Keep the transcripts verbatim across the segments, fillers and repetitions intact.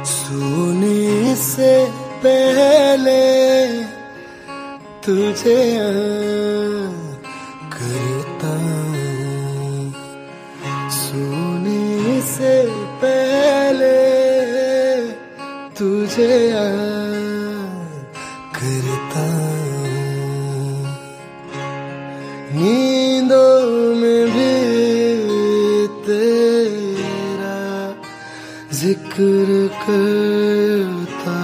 सोने से पहले तुझे याद करता हूँ, सोने से पहले तुझे याद करता हूँ, नींदों में भी तेरा जिक्र करता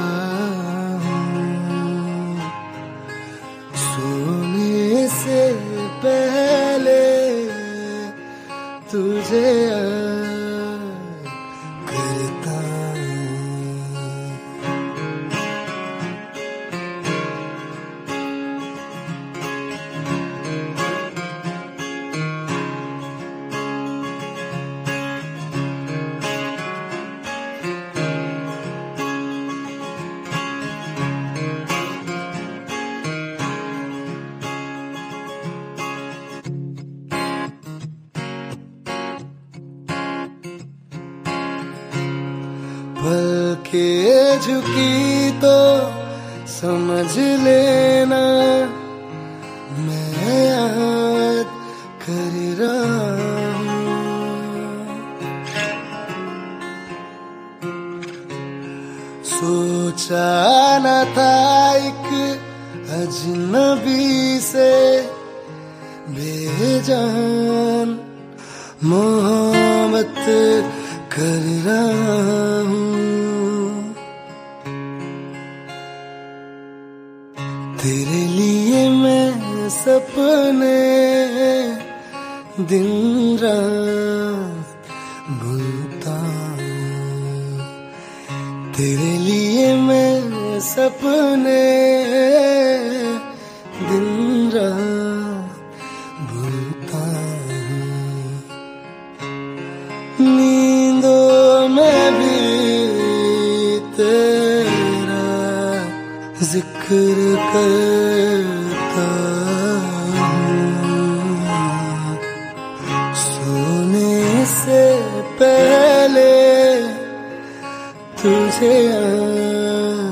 हूँ, सोने से पहले तुझे याद करता हूँ। पल के झुकी तो समझ लेना, मैं याद कर रहा हूँ, सोचा न था एक अजनबी से बेजान मोहब्बत कर रहा हूँ, तेरे लिए मैं सपने दिन रात बुनता हूँ, तेरे लिए मैं सपने दिन रात बुनता हूँ, नींदों में भी तेरा जिक्र करता हूँ, सोने से पहले तुझे याद